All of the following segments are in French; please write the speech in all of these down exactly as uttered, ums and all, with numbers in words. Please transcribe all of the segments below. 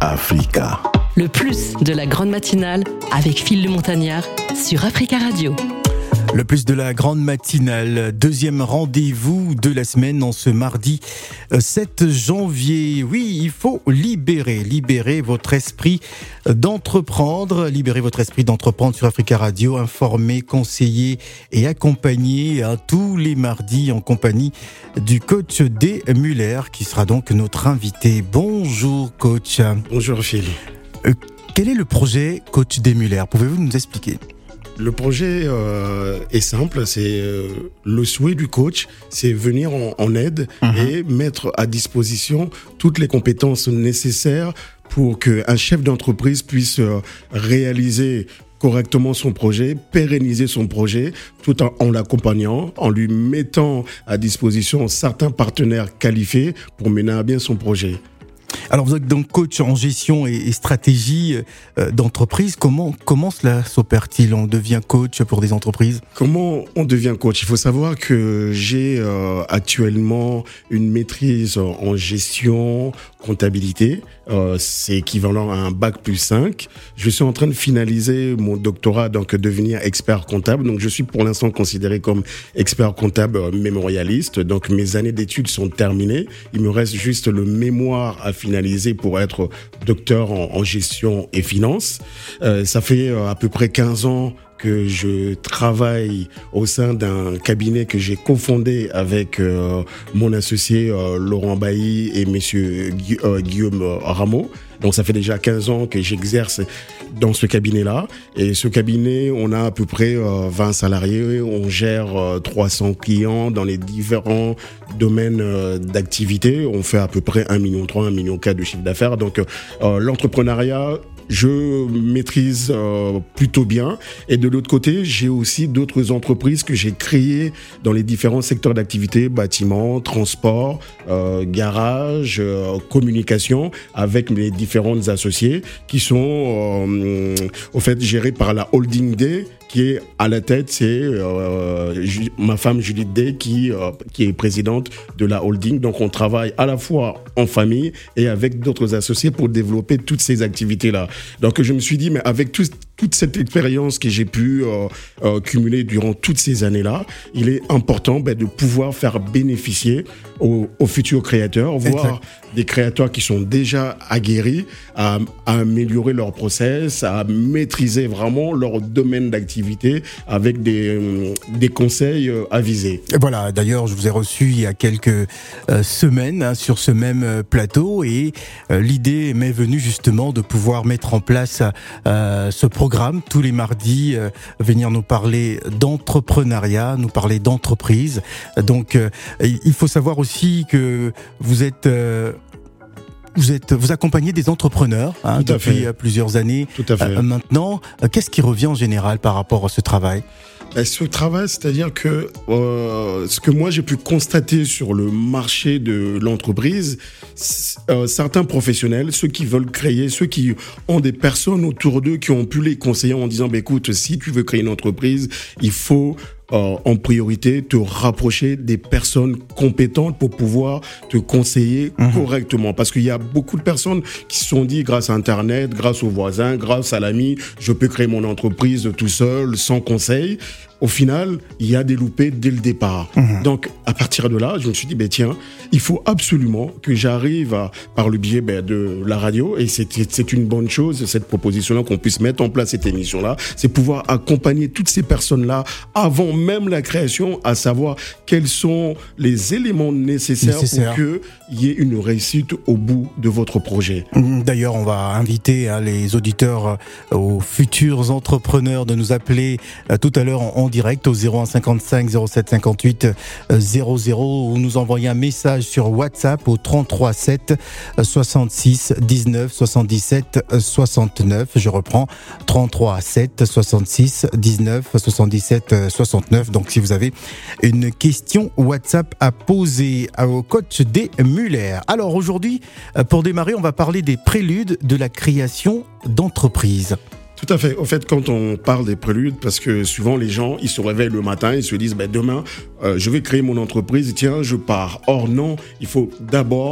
Africa. Le plus de la grande matinale avec Phil le Montagnard sur Africa Radio. Le plus de la grande matinale, deuxième rendez-vous de la semaine en ce mardi sept janvier. Oui, il faut libérer, libérer votre esprit d'entreprendre, libérer votre esprit d'entreprendre sur Africa Radio, informer, conseiller et accompagner hein, tous les mardis en compagnie du coach D. Muller qui sera donc notre invité. Bonjour coach. Bonjour Phil. Euh, quel est le projet coach D. Muller ? Pouvez-vous nous expliquer ? Le projet euh, est simple, c'est euh, le souhait du coach, c'est venir en, en aide mmh. et mettre à disposition toutes les compétences nécessaires pour qu'un chef d'entreprise puisse euh, réaliser correctement son projet, pérenniser son projet, tout en, en l'accompagnant, en lui mettant à disposition certains partenaires qualifiés pour mener à bien son projet. Alors vous êtes donc coach en gestion et, et stratégie euh, d'entreprise. Comment, comment cela s'opère-t-il ? On devient coach pour des entreprises ? Comment on devient coach ? Il faut savoir que j'ai euh, actuellement une maîtrise en gestion, comptabilité. Euh, c'est équivalent à un bac plus cinq. Je suis en train de finaliser mon doctorat, donc devenir expert comptable. Donc je suis pour l'instant considéré comme expert comptable mémorialiste. Donc mes années d'études sont terminées. Il me reste juste le mémoire à finaliser pour être docteur en, en gestion et finance. Euh, ça fait euh, à peu près quinze ans que je travaille au sein d'un cabinet que j'ai cofondé avec euh, mon associé euh, Laurent Bailly et monsieur Gu- euh, Guillaume Rameau. Donc ça fait déjà quinze ans que j'exerce dans ce cabinet-là. Et ce cabinet, on a à peu près euh, vingt salariés, on gère euh, trois cents clients dans les différents domaines euh, d'activité. On fait à peu près un virgule trois, un virgule quatre de chiffre d'affaires. Donc euh, l'entrepreneuriat, je maîtrise euh, plutôt bien. Et de l'autre côté, j'ai aussi d'autres entreprises que j'ai créées dans les différents secteurs d'activité, bâtiment, transport, euh, garage, euh, communication, avec mes différentes associées qui sont euh, au fait gérées par la Holding Day, qui est à la tête, c'est euh, ma femme Judith Day qui, euh, qui est présidente de la holding. Donc on travaille à la fois en famille et avec d'autres associés pour développer toutes ces activités-là. Donc je me suis dit, mais avec tout, toute cette expérience que j'ai pu euh, euh, cumuler durant toutes ces années-là, il est important ben, de pouvoir faire bénéficier aux, aux futurs créateurs, voire exact. Des créateurs qui sont déjà aguerris à, à améliorer leur process, à maîtriser vraiment leur domaine d'activité avec des, des conseils avisés. Et voilà, d'ailleurs, je vous ai reçu il y a quelques euh, semaines hein, sur ce même plateau et euh, l'idée m'est venue justement de pouvoir mettre en place euh, ce programme tous les mardis, euh, venir nous parler d'entrepreneuriat, nous parler d'entreprise. Donc, euh, il faut savoir aussi que vous êtes... Euh, Vous êtes, vous accompagnez des entrepreneurs hein, depuis fait. plusieurs années. Tout à fait. Euh, maintenant, qu'est-ce qui revient en général par rapport à ce travail ? Ce travail, c'est-à-dire que euh, ce que moi j'ai pu constater sur le marché de l'entreprise, euh, certains professionnels, ceux qui veulent créer, ceux qui ont des personnes autour d'eux qui ont pu les conseiller en disant bah, écoute, si tu veux créer une entreprise, il faut Euh, en priorité, te rapprocher des personnes compétentes pour pouvoir te conseiller mmh. correctement. Parce qu'il y a beaucoup de personnes qui se sont dit, grâce à Internet, grâce aux voisins, grâce à l'ami, je peux créer mon entreprise tout seul, sans conseil. Au final, il y a des loupés dès le départ. Mmh. Donc, à partir de là, je me suis dit, ben, tiens, il faut absolument que j'arrive à, par le biais ben, de la radio, et c'est, c'est une bonne chose, cette proposition-là, qu'on puisse mettre en place cette émission-là, c'est pouvoir accompagner toutes ces personnes-là avant même la création, à savoir quels sont les éléments nécessaires, nécessaire. pour qu'il y ait une réussite au bout de votre projet. D'ailleurs, on va inviter hein, les auditeurs, euh, aux futurs entrepreneurs de nous appeler euh, tout à l'heure en, en direct au zéro un cinquante-cinq zéro sept cinquante-huit zéro zéro ou nous envoyer un message sur WhatsApp au trente-trois sept soixante-six dix-neuf soixante-dix-sept soixante-neuf. Je reprends trente-trois sept soixante-six dix-neuf soixante-dix-sept soixante-neuf. Donc si vous avez une question WhatsApp à poser au coach D. Muller. Alors aujourd'hui, pour démarrer, on va parler des préludes de la création d'entreprise. Tout à fait. Au fait, quand on parle des préludes, parce que souvent les gens, ils se réveillent le matin, ils se disent, ben demain, euh, je vais créer mon entreprise, tiens, je pars. Or non, il faut d'abord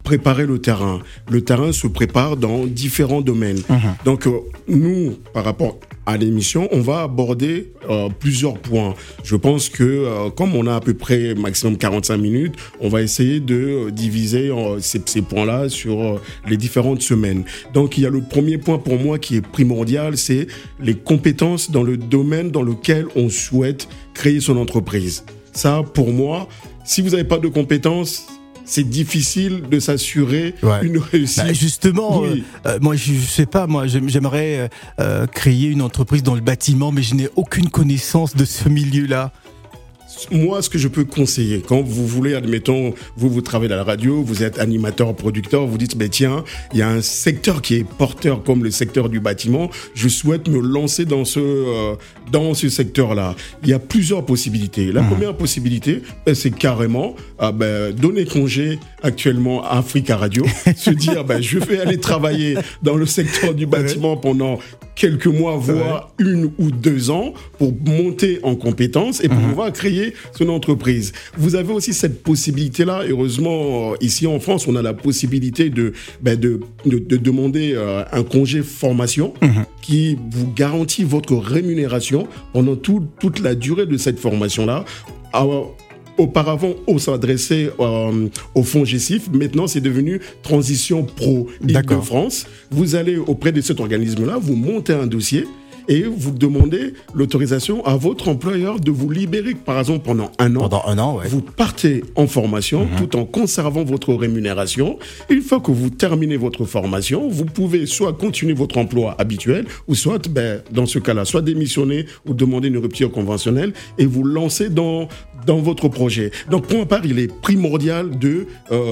préparer le terrain. Le terrain se prépare dans différents domaines. Mmh. Donc, euh, nous, par rapport à l'émission, on va aborder euh, plusieurs points. Je pense que, euh, comme on a à peu près maximum quarante-cinq minutes, on va essayer de euh, diviser euh, ces, ces points-là sur euh, les différentes semaines. Donc, il y a le premier point pour moi qui est primordial, c'est les compétences dans le domaine dans lequel on souhaite créer son entreprise. Ça, pour moi, si vous n'avez pas de compétences, c'est difficile de s'assurer ouais. une réussite. Bah justement, oui. euh, moi je, je sais pas, moi j'aimerais euh, créer une entreprise dans le bâtiment, mais je n'ai aucune connaissance de ce milieu-là. Moi, ce que je peux conseiller, quand vous voulez, admettons, vous, vous travaillez à la radio, vous êtes animateur, producteur, vous dites, mais tiens, il y a un secteur qui est porteur comme le secteur du bâtiment, je souhaite me lancer dans ce, euh, dans ce secteur-là. Il y a plusieurs possibilités. La mmh. première possibilité, c'est carrément, euh, ben, donner congé actuellement à Africa Radio, se dire, ben, je vais aller travailler dans le secteur du bâtiment pendant quelques mois, voire ouais. une ou deux ans, pour monter en compétences et pour mmh. pouvoir créer son entreprise. Vous avez aussi cette possibilité-là. Heureusement, ici en France, on a la possibilité de, ben de, de, de demander euh, un congé formation mmh. qui vous garantit votre rémunération pendant tout, toute la durée de cette formation-là. Alors, auparavant, on s'adressait euh, au fonds G C I F. Maintenant, c'est devenu Transition Pro Île-de-France. Vous allez auprès de cet organisme-là, vous montez un dossier et vous demandez l'autorisation à votre employeur de vous libérer, par exemple, pendant un an. Pendant un an, ouais. Vous partez en formation mmh. tout en conservant votre rémunération. Une fois que vous terminez votre formation, vous pouvez soit continuer votre emploi habituel ou soit, ben, dans ce cas-là, soit démissionner ou demander une rupture conventionnelle et vous lancer dans, dans votre projet. Donc, pour ma part, il est primordial de,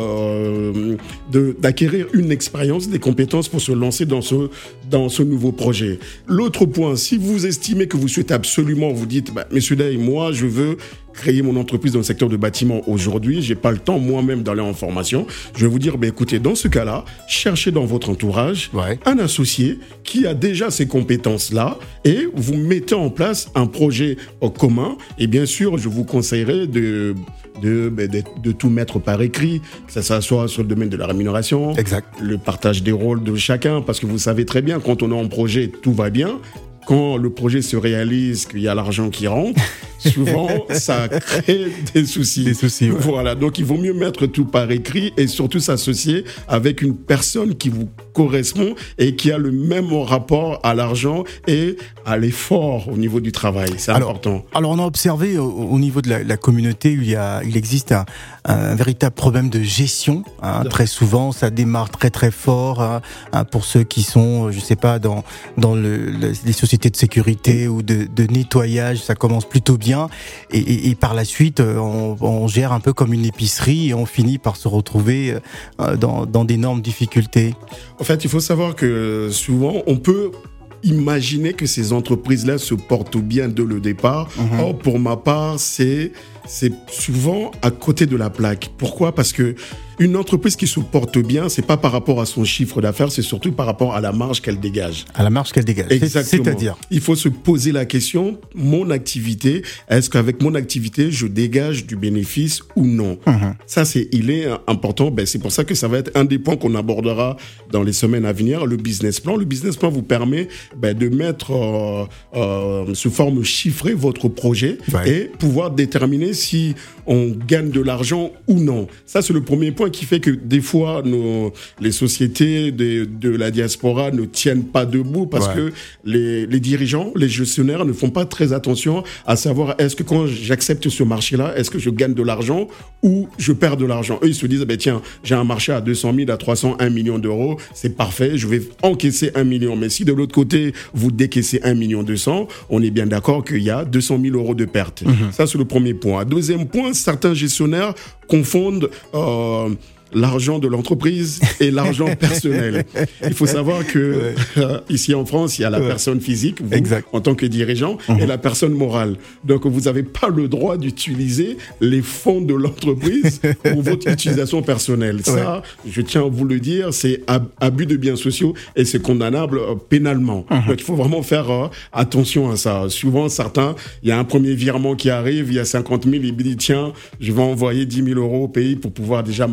euh, de, d'acquérir une expérience, des compétences pour se lancer dans ce, dans ce nouveau projet. L'autre point, si vous estimez que vous souhaitez absolument, vous dites, bah, Monsieur Day, moi, je veux créer mon entreprise dans le secteur du bâtiment aujourd'hui, j'ai pas le temps moi-même d'aller en formation, je vais vous dire, bah, écoutez, dans ce cas-là, cherchez dans votre entourage ouais. un associé qui a déjà ces compétences-là et vous mettez en place un projet en commun. Et bien sûr, je vous conseillerais de... De, de, de tout mettre par écrit, que ça soit sur le domaine de la rémunération, exact. Le partage des rôles de chacun, parce que vous savez très bien, quand on est en projet, tout va bien. Quand le projet se réalise, qu'il y a l'argent qui rentre, souvent, ça crée des soucis. Des soucis, ouais. Voilà. Donc, il vaut mieux mettre tout par écrit et surtout s'associer avec une personne qui vous correspond et qui a le même rapport à l'argent et à l'effort au niveau du travail. C'est alors, important. Alors, on a observé au, au niveau de la, la communauté, il y a, il existe un, un véritable problème de gestion. Hein. Très souvent, ça démarre très très fort hein, hein, pour ceux qui sont, je sais pas, dans dans le, le, les sociétés de sécurité ou de, de nettoyage, ça commence plutôt bien et, et, et par la suite on, on gère un peu comme une épicerie et on finit par se retrouver dans, dans d'énormes difficultés. En fait, il faut savoir que souvent on peut imaginer que ces entreprises-là se portent bien dès le départ. Mmh. Or, pour ma part, c'est c'est souvent à côté de la plaque. Pourquoi ? Parce que une entreprise qui se porte bien, c'est pas par rapport à son chiffre d'affaires, c'est surtout par rapport à la marge qu'elle dégage. À la marge qu'elle dégage. Exactement. C'est-à-dire ? Il faut se poser la question, mon activité, est-ce qu'avec mon activité, je dégage du bénéfice ou non ? Mmh. Ça, c'est, il est important. Ben, c'est pour ça que ça va être un des points qu'on abordera dans les semaines à venir, le business plan. Le business plan vous permet ben, de mettre euh, euh, sous forme chiffrée votre projet ouais. et pouvoir déterminer si on gagne de l'argent ou non. Ça, c'est le premier point qui fait que des fois, nos, les sociétés de, de la diaspora ne tiennent pas debout parce ouais. que les, les dirigeants, les gestionnaires ne font pas très attention à savoir est-ce que quand j'accepte ce marché-là, est-ce que je gagne de l'argent ou je perds de l'argent. Eux, ils se disent, ben tiens, j'ai un marché à deux cent mille, à trois cents, un million d'euros, c'est parfait, je vais encaisser un million. Mais si de l'autre côté, vous décaissez un million deux cents, on est bien d'accord qu'il y a deux cent mille euros de perte. Mmh. Ça, c'est le premier point. Deuxième point, certains gestionnaires confondent euh, l'argent de l'entreprise et l'argent personnel. Il faut savoir que ouais. euh, ici en France, il y a la ouais. personne physique, vous, exact. En tant que dirigeant, mmh. et la personne morale. Donc, vous n'avez pas le droit d'utiliser les fonds de l'entreprise pour votre utilisation personnelle. Ouais. Ça, je tiens à vous le dire, c'est ab- abus de biens sociaux et c'est condamnable euh, pénalement. Mmh. Donc, il faut vraiment faire euh, attention à ça. Souvent, certains, il y a un premier virement qui arrive, il y a cinquante mille, il dit, tiens, je vais envoyer dix mille euros au pays pour pouvoir déjà m'acheter mon petit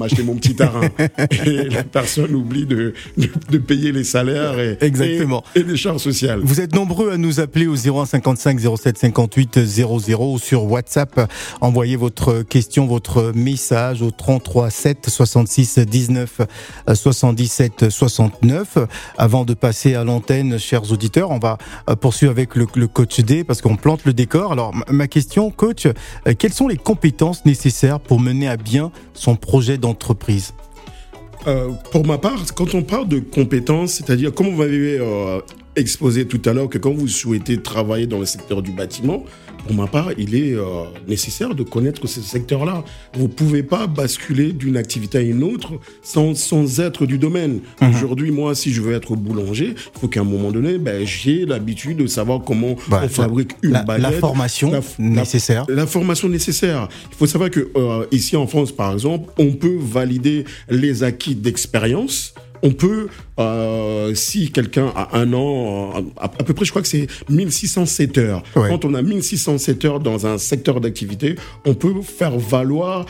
Citarin. Et la personne oublie de, de, de payer les salaires et, Exactement. et, et les charges sociales. Vous êtes nombreux à nous appeler au zéro un cinquante-cinq zéro sept cinquante-huit zéro zéro ou sur WhatsApp. Envoyez votre question, votre message au trente-trois sept soixante-six dix-neuf soixante-dix-sept soixante-neuf. Avant de passer à l'antenne, chers auditeurs, on va poursuivre avec le, le coach D parce qu'on plante le décor. Alors, ma question, coach, quelles sont les compétences nécessaires pour mener à bien son projet d'entreprise? Euh, pour ma part, quand on parle de compétences, c'est-à-dire, comme vous m'avez euh, exposé tout à l'heure, que quand vous souhaitez travailler dans le secteur du bâtiment, pour ma part, il est euh, nécessaire de connaître ce secteur-là. Vous ne pouvez pas basculer d'une activité à une autre sans, sans être du domaine. Mmh. Aujourd'hui, moi, si je veux être boulanger, il faut qu'à un moment donné, ben, j'ai l'habitude de savoir comment bah, on fabrique une la, baguette. La formation la, nécessaire. La, la formation nécessaire. Il faut savoir que euh, ici en France, par exemple, on peut valider les acquis d'expérience. On peut, euh, si quelqu'un a un an, à, à peu près, je crois que c'est mille six cent sept heures. Ouais. Quand on a mille six cent sept heures dans un secteur d'activité, on peut faire valoir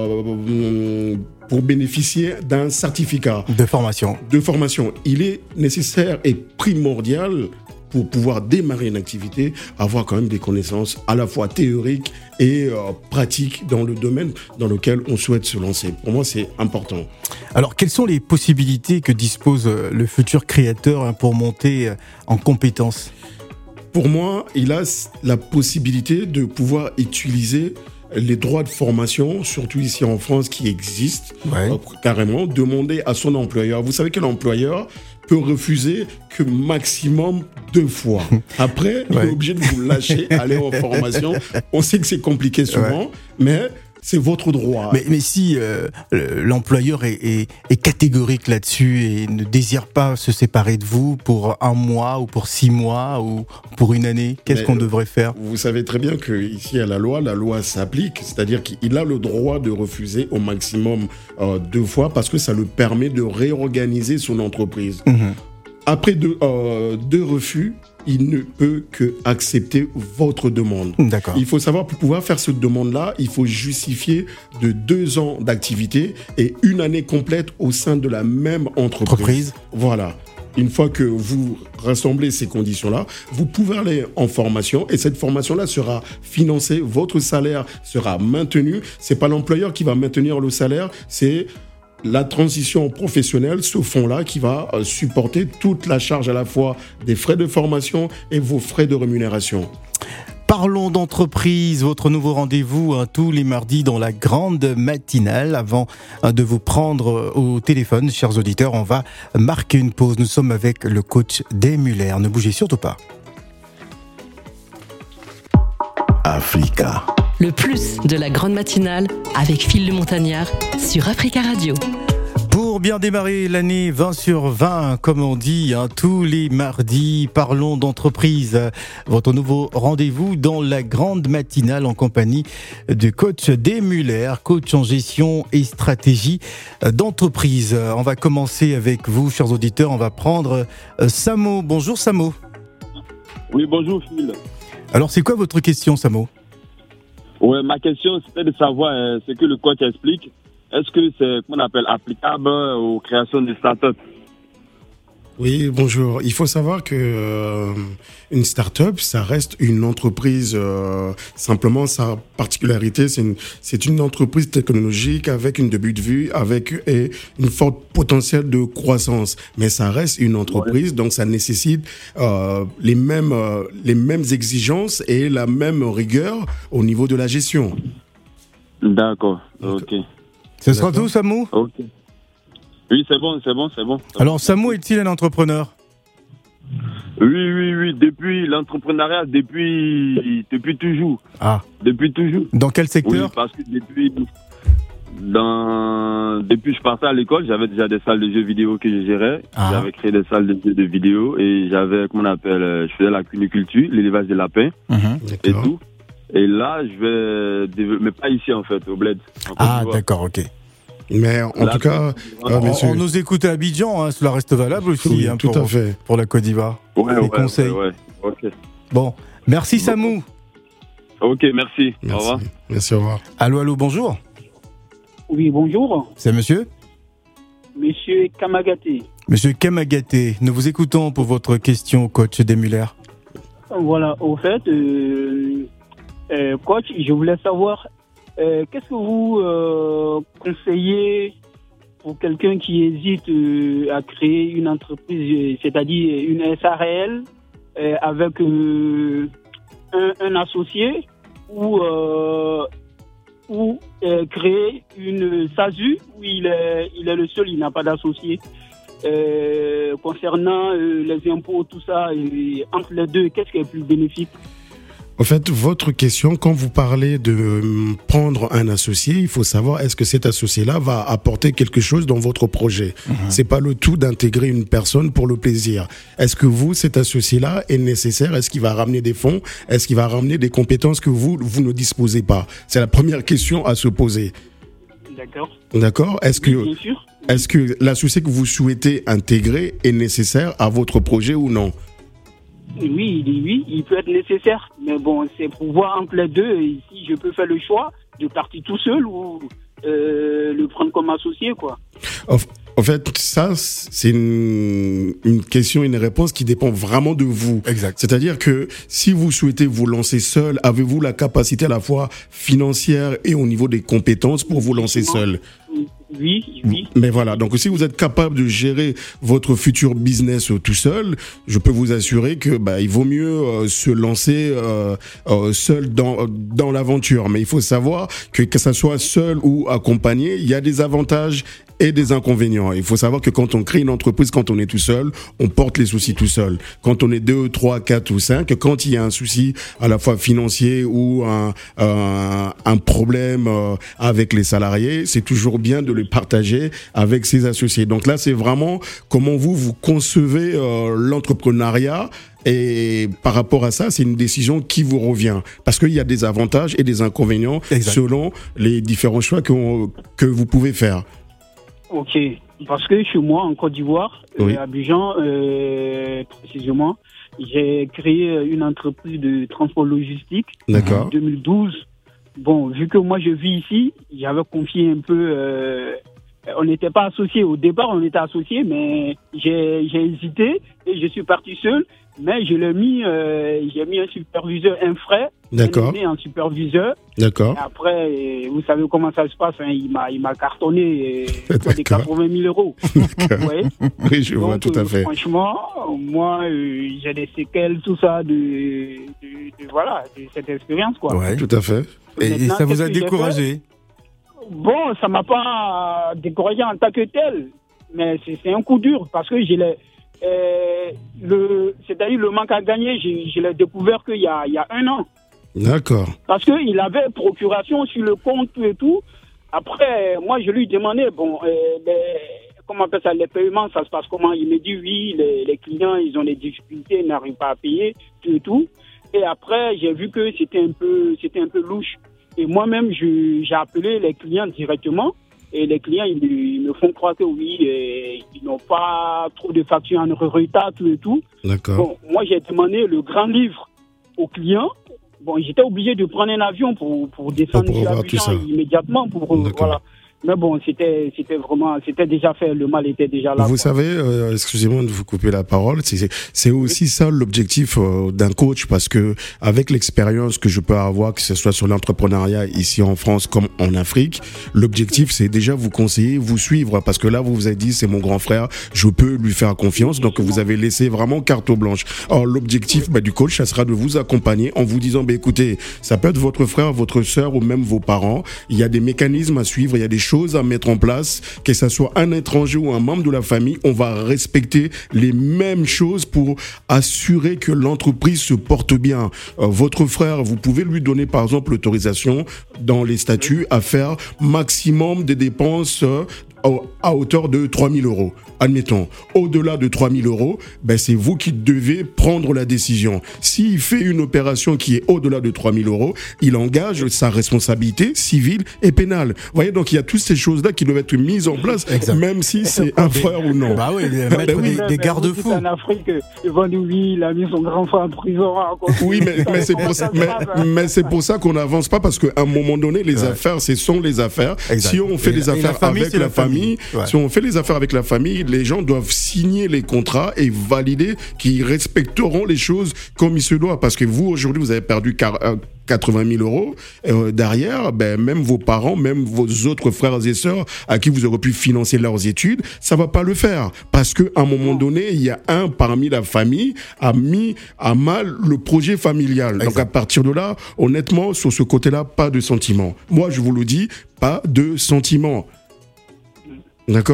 euh, pour bénéficier d'un certificat de formation. De formation. Il est nécessaire et primordial pour pouvoir démarrer une activité, avoir quand même des connaissances à la fois théoriques et euh, pratiques dans le domaine dans lequel on souhaite se lancer. Pour moi, c'est important. Alors, quelles sont les possibilités que dispose le futur créateur pour monter en compétences ? Pour moi, il a la possibilité de pouvoir utiliser les droits de formation, surtout ici en France, qui existent, ouais. euh, carrément, demander à son employeur. Vous savez que l'employeur peut refuser que maximum deux fois. Après, ouais. il est obligé de vous lâcher, aller en formation. On sait que c'est compliqué souvent, ouais. mais c'est votre droit. Mais, mais si euh, l'employeur est, est, est catégorique là-dessus et ne désire pas se séparer de vous pour un mois ou pour six mois ou pour une année, qu'est-ce mais qu'on devrait faire ? Vous savez très bien qu'ici à la loi, la loi s'applique, c'est-à-dire qu'il a le droit de refuser au maximum euh, deux fois parce que ça lui permet de réorganiser son entreprise. Mmh. Après deux, euh, deux refus, il ne peut que accepter votre demande. D'accord. Il faut savoir, pour pouvoir faire cette demande-là, il faut justifier de deux ans d'activité et une année complète au sein de la même entreprise. Entreprise. Voilà. Une fois que vous rassemblez ces conditions-là, vous pouvez aller en formation et cette formation-là sera financée, votre salaire sera maintenu. C'est pas l'employeur qui va maintenir le salaire, c'est la transition professionnelle, ce fonds-là qui va euh, supporter toute la charge à la fois des frais de formation et vos frais de rémunération. Parlons d'entreprise, votre nouveau rendez-vous hein, tous les mardis dans la grande matinale. Avant hein, de vous prendre au téléphone, chers auditeurs, on va marquer une pause. Nous sommes avec le coach D. Muller. Ne bougez surtout pas. Africa. Le plus de la grande matinale avec Phil le Montagnard sur Africa Radio. Pour bien démarrer l'année vingt sur vingt, comme on dit, hein, tous les mardis, parlons d'entreprise. Votre nouveau rendez-vous dans la grande matinale en compagnie de coach D. Muller, coach en gestion et stratégie d'entreprise. On va commencer avec vous, chers auditeurs. On va prendre Samo. Bonjour Samo. Oui, bonjour Phil. Alors, c'est quoi votre question, Samo ? Ouais, ma question, c'était de savoir euh, ce que le coach explique. Est-ce que c'est, qu'on appelle, applicable aux créations de start-up ? Oui, bonjour. Il faut savoir que euh, une start-up, ça reste une entreprise. Euh, simplement, sa particularité, c'est une, c'est une entreprise technologique avec une début de vue, avec et une forte potentiel de croissance. Mais ça reste une entreprise, ouais. donc ça nécessite euh, les mêmes euh, les mêmes exigences et la même rigueur au niveau de la gestion. D'accord. Ok. Ce sera tout, Samo ? Ok. Oui, c'est bon, c'est bon, c'est bon. C'est Alors, bon. Samo est-il un entrepreneur ? Oui, oui, oui. Depuis l'entrepreneuriat, depuis, depuis toujours. Ah. Depuis toujours. Dans quel secteur ? Oui, parce que depuis, dans, depuis que je partais à l'école, j'avais déjà des salles de jeux vidéo que je gérais. Ah. J'avais créé des salles de jeux de vidéo et j'avais, comment on appelle, je faisais la cuniculture, l'élevage de lapins mmh. et tout. Et là, je vais, mais pas ici en fait, au Bled. Ah, d'accord, ok. Mais en là, tout cas, on, euh, on nous écoute à Abidjan, hein, cela reste valable aussi oui, hein, tout pour, à fait. pour la Côte d'Ivoire. Ouais, les ouais, conseils. Ouais, ouais. Okay. Bon, merci bon. Samou. Ok, merci. merci. Au revoir. Merci, au revoir. Allô, allô, bonjour. Oui, bonjour. C'est monsieur ? Monsieur Kamagaté. Monsieur Kamagaté, nous vous écoutons pour votre question, coach Desmuller. Voilà, au fait, euh, euh, coach, je voulais savoir, euh, qu'est-ce que vous euh, conseillez pour quelqu'un qui hésite euh, à créer une entreprise, c'est-à-dire une S A R L, euh, avec euh, un, un associé, ou, euh, ou euh, créer une S A S U où il est, il est le seul, il n'a pas d'associé. Euh, concernant euh, les impôts, tout ça, et entre les deux, qu'est-ce qui est plus bénéfique? En fait, votre question, quand vous parlez de prendre un associé, il faut savoir est-ce que cet associé-là va apporter quelque chose dans votre projet. Mmh. C'est pas le tout d'intégrer une personne pour le plaisir. Est-ce que vous, cet associé-là, est nécessaire? Est-ce qu'il va ramener des fonds? Est-ce qu'il va ramener des compétences que vous, vous ne disposez pas? C'est la première question à se poser. D'accord. D'accord. Est-ce que, bien sûr. Est-ce que l'associé que vous souhaitez intégrer est nécessaire à votre projet ou non? Oui, oui, il peut être nécessaire. Mais bon, c'est pour voir entre les deux et si je peux faire le choix de partir tout seul ou euh, le prendre comme associé, quoi. En fait, ça, c'est une, une question, une réponse qui dépend vraiment de vous. Exact. C'est-à-dire que si vous souhaitez vous lancer seul, avez-vous la capacité à la fois financière et au niveau des compétences pour vous lancer seul? Oui, oui. Mais voilà, donc si vous êtes capable de gérer votre futur business tout seul, je peux vous assurer que bah, il vaut mieux euh, se lancer euh, euh, seul dans dans l'aventure. Mais il faut savoir que que ça soit seul ou accompagné, il y a des avantages et des inconvénients. Il faut savoir que quand on crée une entreprise, quand on est tout seul, on porte les soucis tout seul. Quand on est deux, trois, quatre ou cinq, quand il y a un souci à la fois financier ou un, un, un problème avec les salariés, c'est toujours bien de le partager avec ses associés. Donc là, c'est vraiment comment vous, vous concevez euh, l'entrepreneuriat. Et par rapport à ça, c'est une décision qui vous revient. Parce qu'il y a des avantages et des inconvénients exact. Selon les différents choix que, on, que vous pouvez faire. Ok, parce que chez moi, en Côte d'Ivoire, oui. à Abidjan, euh, précisément, j'ai créé une entreprise de transport logistique D'accord. en deux mille douze. Bon, vu que moi je vis ici, j'avais confié un peu... Euh, on n'était pas associés. Au départ, on était associés, mais j'ai, j'ai hésité et je suis parti seul. Mais je l'ai mis, euh, j'ai mis un superviseur, un frère, D'accord. un superviseur. D'accord. Et après, vous savez comment ça se passe, hein, il m'a, il m'a cartonné euh, des quatre-vingt mille euros. Ouais. Oui, je Donc, vois tout à fait. Euh, franchement, moi, euh, j'ai des séquelles, tout ça, de, de, de voilà, de cette expérience, quoi. Ouais, tout à fait. Et, et ça vous a découragé? Bon, ça m'a pas découragé en tant que tel, mais c'est, c'est un coup dur parce que je l'ai, euh, le, c'est-à-dire le manque à gagner, je, je l'ai découvert qu'il y a, il y a un an. D'accord. Parce qu'il avait procuration sur le compte et tout. Après, moi, je lui demandais, bon, euh, les, comment on appelle ça, les paiements, ça se passe comment? Il me dit oui, les, les clients, ils ont des difficultés, ils n'arrivent pas à payer, tout et tout. Et après, j'ai vu que c'était un peu, c'était un peu louche. Et moi-même, je, j'ai appelé les clients directement. Et les clients, ils, ils me font croire que oui, et, ils n'ont pas trop de factures en retard, tout et tout. D'accord. Bon, moi, j'ai demandé le grand livre aux clients. Bon, j'étais obligé de prendre un avion pour, pour descendre sur Abidjan immédiatement. Pour, voilà. Mais bon, c'était, c'était vraiment, c'était déjà fait, le mal était déjà là. Vous quoi. savez, euh, excusez-moi de vous couper la parole, c'est, c'est aussi ça l'objectif euh, d'un coach, parce que avec l'expérience que je peux avoir, que ce soit sur l'entrepreneuriat ici en France comme en Afrique, l'objectif c'est déjà vous conseiller, vous suivre, parce que là vous vous avez dit c'est mon grand frère, je peux lui faire confiance, donc vous avez laissé vraiment carte blanche. Alors l'objectif bah, du coach, ça sera de vous accompagner en vous disant, bah, écoutez, ça peut être votre frère, votre sœur ou même vos parents, il y a des mécanismes à suivre, il y a des choses à mettre en place, que ça soit un étranger ou un membre de la famille, on va respecter les mêmes choses pour assurer que l'entreprise se porte bien. Euh, votre frère, vous pouvez lui donner par exemple l'autorisation dans les statuts à faire maximum des dépenses euh, à hauteur de trois mille euros. Admettons, au-delà de trois mille euros, ben c'est vous qui devez prendre la décision. S'il fait une opération qui est au-delà de trois mille euros, il engage sa responsabilité civile et pénale. Vous voyez, donc il y a toutes ces choses-là qui doivent être mises en place, exact. Même si c'est un frère ou non. Bah oui, mettre ben oui, des, des garde-fous. En Afrique, ils vont dire oui, il a mis son grand frère en prison. Oui, mais, mais, c'est pour ça, mais, mais c'est pour ça qu'on n'avance pas, parce qu'à un moment donné, les ouais. affaires, ce sont les affaires. Exact. Si on fait et des la, affaires la famille, avec la famille, famille, ouais. si on fait les affaires avec la famille, les gens doivent signer les contrats et valider qu'ils respecteront les choses comme il se doit. Parce que vous, aujourd'hui, vous avez perdu quatre-vingt mille euros. Euh, derrière, ben, même vos parents, même vos autres frères et sœurs à qui vous aurez pu financer leurs études, ça va pas le faire. Parce qu'à un moment donné, il y a un parmi la famille a mis à mal le projet familial. Exact. Donc à partir de là, honnêtement, sur ce côté-là, pas de sentiments. Moi, je vous le dis, pas de sentiments. D'accord ?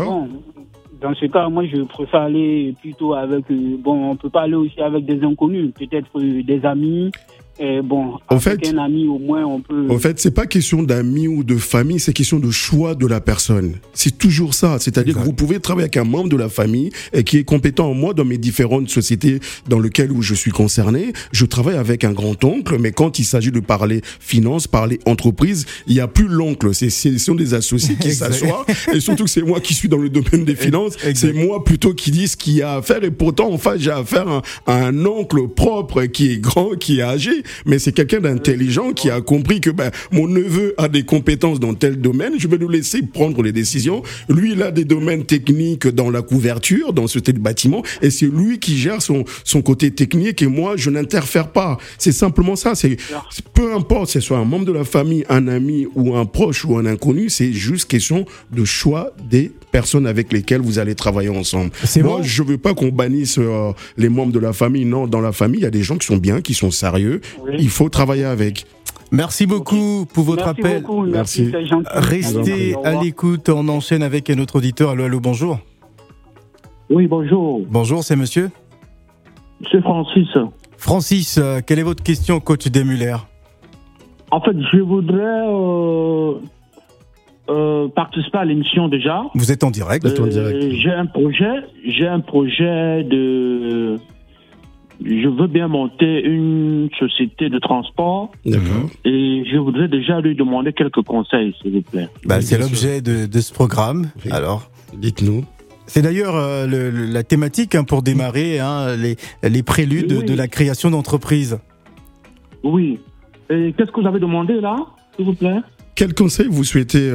Bon, dans ce cas, moi, je préfère aller plutôt avec... Euh, bon, on peut pas aller aussi avec des inconnus, peut-être euh, des amis... Et bon, en avec fait, un ami au moins on peut... En fait, c'est pas question d'amis ou de famille, c'est question de choix de la personne. C'est toujours ça, c'est-à-dire exact. Que vous pouvez travailler avec un membre de la famille et qui est compétent. Moi, dans mes différentes sociétés dans lesquelles où je suis concerné, je travaille avec un grand-oncle, mais quand il s'agit de parler finance, parler entreprise, il n'y a plus l'oncle. C'est, c'est, ce sont des associés qui s'assoient et surtout que c'est moi qui suis dans le domaine des finances, exact. C'est moi plutôt qui dis ce qu'il y a à faire et pourtant, en fait, j'ai affaire à, à un oncle propre qui est grand, qui est âgé. Mais c'est quelqu'un d'intelligent qui a compris que ben, mon neveu a des compétences dans tel domaine, je vais le laisser prendre les décisions. Lui, il a des domaines techniques dans la couverture, dans ce tel bâtiment, et c'est lui qui gère son, son côté technique et moi, je n'interfère pas. C'est simplement ça. C'est, peu importe, que ce soit un membre de la famille, un ami ou un proche ou un inconnu, c'est juste question de choix des personnes avec lesquelles vous allez travailler ensemble. C'est moi, bon. Je veux pas qu'on bannisse euh, les membres de la famille. Non, dans la famille, il y a des gens qui sont bien, qui sont sérieux. Oui. Il faut travailler avec. Merci beaucoup okay. pour votre merci appel. Beaucoup, merci. Merci. Restez à l'écoute. On enchaîne avec un autre auditeur. Allô, allô, bonjour. Oui, bonjour. Bonjour, c'est monsieur C'est Francis. Francis, euh, quelle est votre question, coach Desmuller ? En fait, je voudrais... Euh... Euh, participer à l'émission déjà. Vous êtes en direct. Euh, en direct. J'ai un projet, j'ai un projet de. Je veux bien monter une société de transport. D'accord. Et je voudrais déjà lui demander quelques conseils, s'il vous plaît. Bah, c'est l'objet de, de ce programme. Oui. Alors, dites-nous. C'est d'ailleurs euh, le, la thématique hein, pour démarrer hein, les, les préludes oui. de la création d'entreprise. Oui. Et qu'est-ce que vous avez demandé là, s'il vous plaît ? Quel conseil vous souhaitez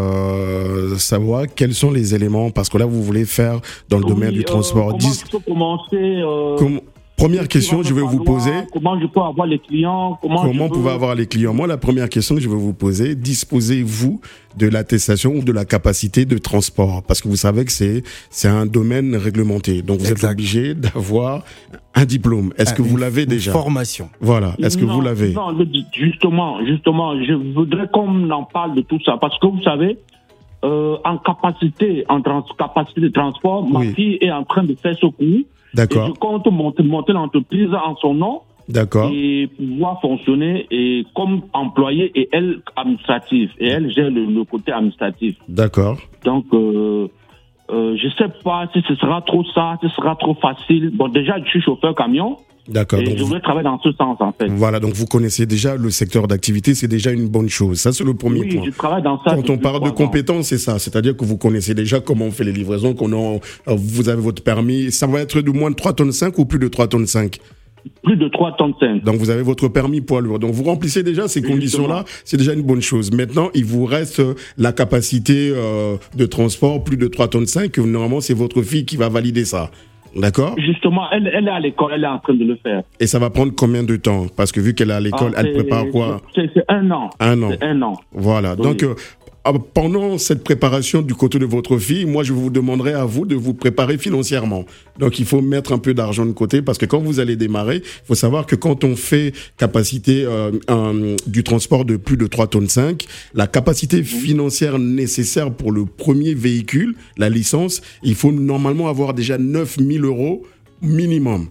euh, savoir ? Quels sont les éléments ? Parce que là, vous voulez faire dans le oui, domaine du transport. Euh, comment Dis... je peux commencer euh, Comme... Première question que je vais vous poser. Comment je peux avoir les clients ? Comment, comment vous peux... pouvez avoir les clients ? Moi, la première question que je vais vous poser, disposez-vous de l'attestation ou de la capacité de transport ? Parce que vous savez que c'est, c'est un domaine réglementé. Donc, vous exact. Êtes obligé d'avoir un diplôme. Est-ce ah, que vous l'avez déjà ? Formation. Voilà. Est-ce que non, vous l'avez ? Non, justement, justement, je voudrais qu'on en parle de tout ça. Parce que vous savez, euh, en capacité, en trans- capacité de transport, oui. ma fille est en train de faire ce cours. D'accord. Et je compte monter, monter l'entreprise en son nom. D'accord. Et pouvoir fonctionner et comme employé et elle administrative. Et elle gère le, le côté administratif. D'accord. Donc, euh, euh, je sais pas si ce sera trop ça, si ce sera trop facile. Bon, déjà, je suis chauffeur camion. D'accord. Et donc je voudrais vous... travailler dans ce sens, en fait. Voilà, donc vous connaissez déjà le secteur d'activité, c'est déjà une bonne chose. Ça, c'est le premier oui, point. Oui, je travaille dans ça. Quand on parle de compétences, c'est ça. C'est-à-dire que vous connaissez déjà comment on fait les livraisons, qu'on a, vous avez votre permis. Ça va être de moins de trois tonnes cinq ou plus de trois tonnes cinq? Plus de trois tonnes cinq. Donc vous avez votre permis poids lourd. Donc vous remplissez déjà ces Justement. conditions-là, c'est déjà une bonne chose. Maintenant, il vous reste la capacité euh, de transport, plus de trois tonnes cinq. Normalement, c'est votre fille qui va valider ça. D'accord ? Justement, elle, elle est à l'école, elle est en train de le faire. Et ça va prendre combien de temps ? Parce que vu qu'elle est à l'école, ah, elle prépare quoi ? c'est, c'est un an. Un an. C'est un an. Voilà. Oui. Donc, euh, pendant cette préparation du côté de votre fille, moi, je vous demanderai à vous de vous préparer financièrement. Donc, il faut mettre un peu d'argent de côté parce que quand vous allez démarrer, il faut savoir que quand on fait capacité euh, un, du transport de plus de trois tonnes cinq, la capacité financière nécessaire pour le premier véhicule, la licence, il faut normalement avoir déjà neuf mille euros minimum.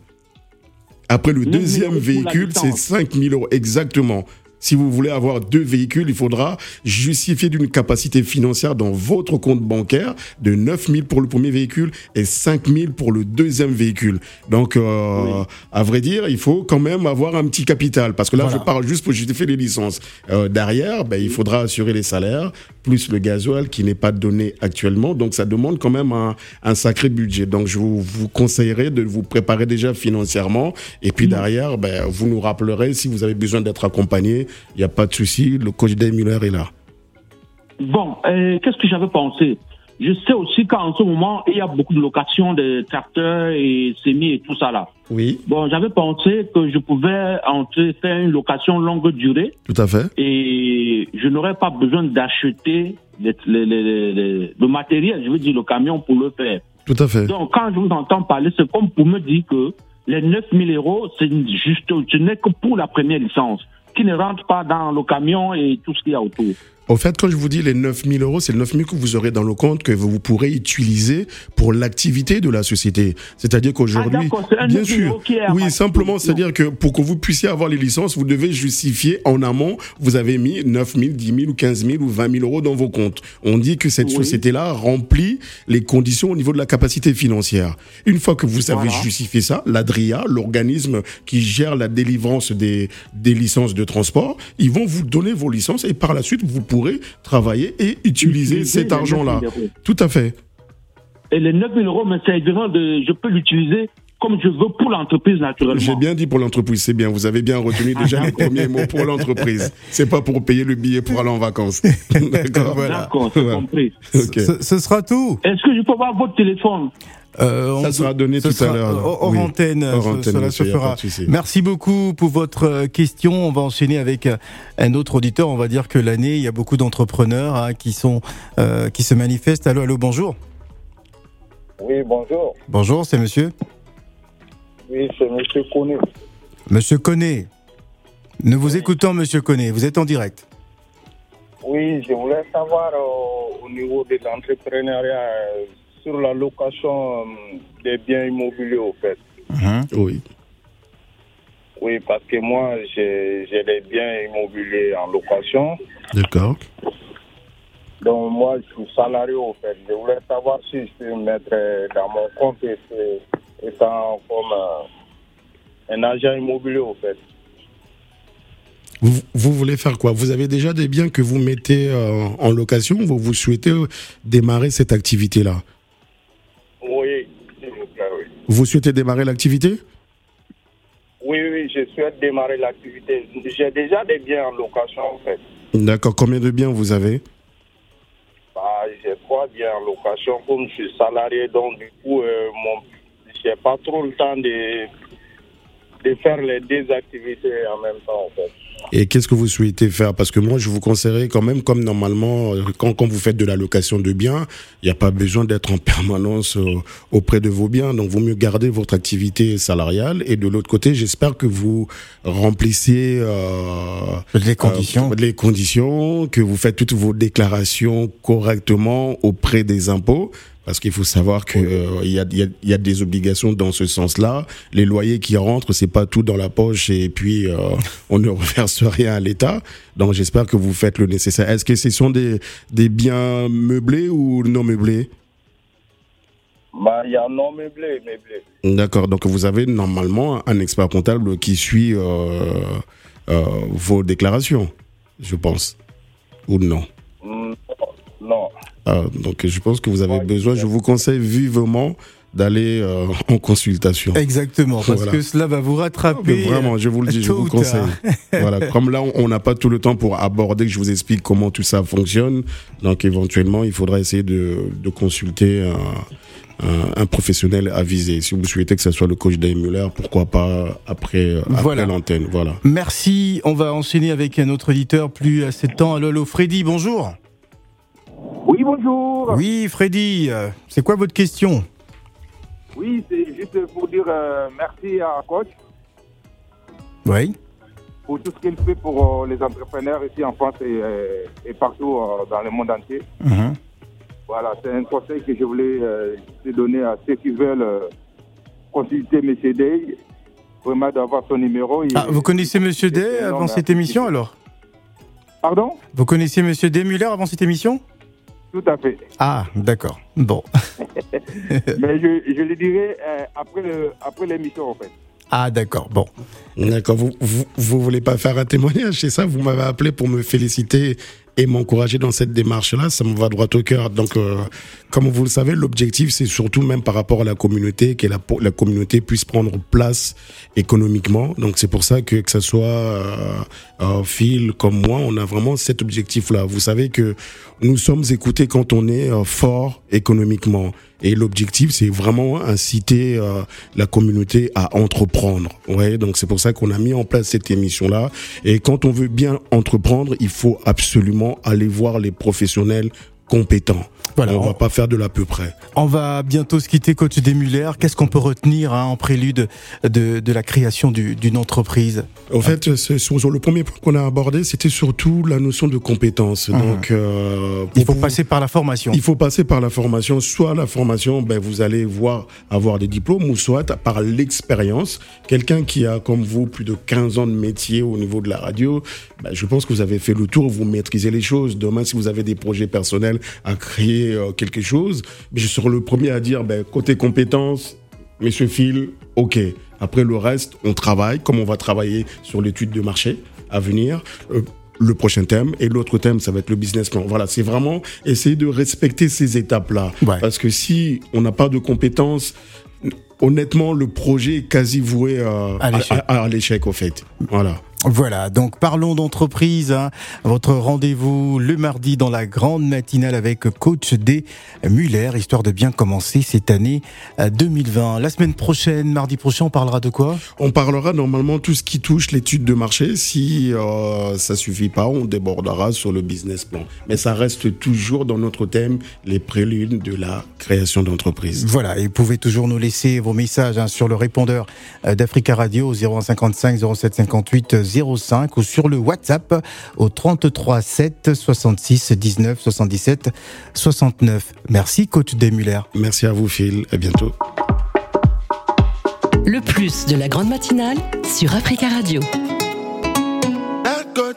Après, le deuxième véhicule, c'est cinq mille euros. Exactement. Si vous voulez avoir deux véhicules, il faudra justifier d'une capacité financière dans votre compte bancaire de neuf mille pour le premier véhicule et cinq mille pour le deuxième véhicule. Donc, euh, oui. à vrai dire, il faut quand même avoir un petit capital parce que là, voilà. je parle juste pour justifier les licences. Euh, derrière, ben, il faudra assurer les salaires plus le gasoil qui n'est pas donné actuellement. Donc, ça demande quand même un, un sacré budget. Donc, je vous, vous conseillerais de vous préparer déjà financièrement et puis derrière, ben, vous nous rappellerez si vous avez besoin d'être accompagné. Il n'y a pas de souci, le coach Desmuller est là. Bon, euh, qu'est-ce que j'avais pensé ? je sais aussi qu'en ce moment, il y a beaucoup de locations de tracteurs et semis et tout ça là. Oui. Bon, j'avais pensé que je pouvais entrer, faire une location longue durée. Tout à fait. Et je n'aurais pas besoin d'acheter les, les, les, les, le matériel, je veux dire le camion pour le faire. Tout à fait. Donc, quand je vous entends parler, c'est comme pour me dire que les neuf mille euros, c'est juste, ce n'est que pour la première licence, qui ne rentre pas dans le camion et tout ce qu'il y a autour. En fait, quand je vous dis les neuf mille euros, c'est les neuf mille que vous aurez dans le compte que vous pourrez utiliser pour l'activité de la société. C'est-à-dire qu'aujourd'hui, ah, bien sûr, oui, simplement, c'est-à-dire que pour que vous puissiez avoir les licences, vous devez justifier en amont, vous avez mis neuf mille, dix mille ou quinze mille ou vingt mille euros dans vos comptes. On dit que cette oui. société-là remplit les conditions au niveau de la capacité financière. Une fois que vous avez voilà. justifié ça, l'Adria, l'organisme qui gère la délivrance des, des licences de transport, ils vont vous donner vos licences et par la suite, vous pourrez travailler et utiliser, utiliser cet argent-là. Tout à fait. Et les neuf mille euros, mais c'est évident, de, je peux l'utiliser comme je veux pour l'entreprise, naturellement. J'ai bien dit pour l'entreprise, c'est bien. Vous avez bien retenu déjà les premiers mots pour l'entreprise. C'est pas pour payer le billet pour aller en vacances. D'accord, voilà. D'accord, c'est voilà. compris. Okay. Ce, ce sera tout. Est-ce que je peux avoir votre téléphone? Euh, ça sera donné tout sera à l'heure. Hors oui. antenne, hors ce, antenne, cela se fera. Merci beaucoup pour votre question. On va enchaîner avec un autre auditeur. On va dire que l'année, il y a beaucoup d'entrepreneurs hein, qui sont euh, qui se manifestent. Allô, allô, bonjour. Oui, bonjour. Bonjour, c'est monsieur. Oui, c'est monsieur Koné. Monsieur Koné. Nous vous oui. écoutons, monsieur Koné. Vous êtes en direct. Oui, je voulais savoir euh, au niveau de l'entrepreneuriat. Euh, sur la location des biens immobiliers, au fait. Mmh. Oui. Oui, parce que moi, j'ai, j'ai des biens immobiliers en location. D'accord. Donc, moi, je suis salarié, au fait. Je voulais savoir si je peux mettre dans mon compte étant comme euh, un agent immobilier, au fait. Vous, vous voulez faire quoi? Vous avez déjà des biens que vous mettez euh, en location ou vous souhaitez démarrer cette activité-là? Oui, s'il vous plaît, oui. Vous souhaitez démarrer l'activité? Oui, oui, je souhaite démarrer l'activité. J'ai déjà des biens en location, en fait. D'accord. Combien de biens vous avez? Bah, j'ai trois biens en location. Comme je suis salarié, donc du coup, euh, mon... j'ai pas trop le temps de... de faire les deux activités en même temps, en fait. Et qu'est-ce que vous souhaitez faire? Parce que moi, je vous conseillerais quand même, comme normalement, quand, quand vous faites de la location de biens, il n'y a pas besoin d'être en permanence euh, auprès de vos biens. Donc, vaut mieux garder votre activité salariale. Et de l'autre côté, j'espère que vous remplissez euh, les conditions, euh, les conditions, que vous faites toutes vos déclarations correctement auprès des impôts. Parce qu'il faut savoir que euh, y a, y a, y a des obligations dans ce sens-là. Les loyers qui rentrent, c'est pas tout dans la poche et puis euh, on ne reverse rien à l'État. Donc j'espère que vous faites le nécessaire. Est-ce que ce sont des, des biens meublés ou non meublés? Bah, il y a non meublé, meublé. D'accord. Donc vous avez normalement un expert comptable qui suit euh, euh, vos déclarations, je pense. Ou non? Mmh, non. Ah, donc je pense que vous avez ouais, besoin, je vous conseille vivement d'aller euh, en consultation. Exactement, parce voilà. que cela va vous rattraper. Vraiment, je vous le dis, je vous conseille. Voilà, comme là, on n'a pas tout le temps pour aborder, que je vous explique comment tout ça fonctionne. Donc éventuellement, il faudra essayer de, de consulter un, un, un professionnel avisé. Si vous souhaitez que ce soit le coach Dave Muller, pourquoi pas après, après voilà. l'antenne. Voilà. Merci, on va enchaîner avec un autre éditeur plus à sept ans. Allô, Freddy, bonjour. Oui, bonjour. Oui, Freddy, euh, c'est quoi votre question? Oui, c'est juste pour dire euh, merci à Coach. Oui. Pour tout ce qu'il fait pour euh, les entrepreneurs ici en France et, euh, et partout euh, dans le monde entier. Mm-hmm. Voilà, c'est un conseil que je voulais euh, te donner à ceux qui veulent euh, consulter M. Day. Vraiment d'avoir son numéro. Ah, vous connaissez M. Day avant cette émission alors? Pardon? Vous connaissiez M. Day Muller avant cette émission? Tout à fait. Ah, d'accord. Bon. Mais je, je le dirai euh, après, le, après l'émission, en fait. Ah, d'accord. Bon. D'accord. Vous, vous, vous voulez pas faire un témoignage, c'est ça? Vous m'avez appelé pour me féliciter et m'encourager dans cette démarche-là, ça me va droit au cœur. Donc, euh, comme vous le savez, l'objectif, c'est surtout même par rapport à la communauté, que la, la communauté puisse prendre place économiquement. Donc, c'est pour ça que que ce soit euh, euh, Phil comme moi, on a vraiment cet objectif-là. Vous savez que nous sommes écoutés quand on est euh, fort économiquement. Et l'objectif, c'est vraiment inciter euh, la communauté à entreprendre. Ouais, donc c'est pour ça qu'on a mis en place cette émission-là. Et quand on veut bien entreprendre, il faut absolument aller voir les professionnels compétents. Voilà, on, on va pas faire de l'à peu près. On va bientôt se quitter, coach Desmuller. Qu'est-ce qu'on peut retenir hein, en prélude de, de la création du, d'une entreprise? En fait, c'est, sur le premier point qu'on a abordé, c'était surtout la notion de compétence. Mmh. Donc, euh, il faut passer par la formation. Il faut passer par la formation. Soit la formation, ben vous allez voir avoir des diplômes, ou soit par l'expérience. Quelqu'un qui a, comme vous, plus de quinze ans de métier au niveau de la radio, ben, je pense que vous avez fait le tour, vous maîtrisez les choses. Demain, si vous avez des projets personnels à créer quelque chose, mais je serai le premier à dire, ben, côté compétences, monsieur Phil, ok. Après le reste, on travaille, comme on va travailler sur l'étude de marché à venir. Euh, le prochain thème, et l'autre thème, ça va être le business plan. Voilà, c'est vraiment essayer de respecter ces étapes-là. Ouais. Parce que si on n'a pas de compétences, honnêtement, le projet est quasi voué à, à, l'échec. À, à, à l'échec, au fait. Voilà. Voilà, donc parlons d'entreprise, hein. Votre rendez-vous le mardi dans la grande matinale avec coach Desmuller, histoire de bien commencer cette année deux mille vingt. La semaine prochaine, mardi prochain, on parlera de quoi? On parlera normalement tout ce qui touche l'étude de marché. Si euh, ça suffit pas, on débordera sur le business plan. Mais ça reste toujours dans notre thème, les préludes de la création d'entreprise. Voilà, et vous pouvez toujours nous laisser vos messages hein, sur le répondeur d'Africa Radio au zéro un cinquante-cinq zéro sept cinquante-huit zéro cinq ou sur le WhatsApp au trente-trois sept soixante-six dix-neuf soixante-dix-sept soixante-neuf. Merci coach Desmuller. Merci à vous Phil, à bientôt. Le plus de la grande matinale sur Africa Radio.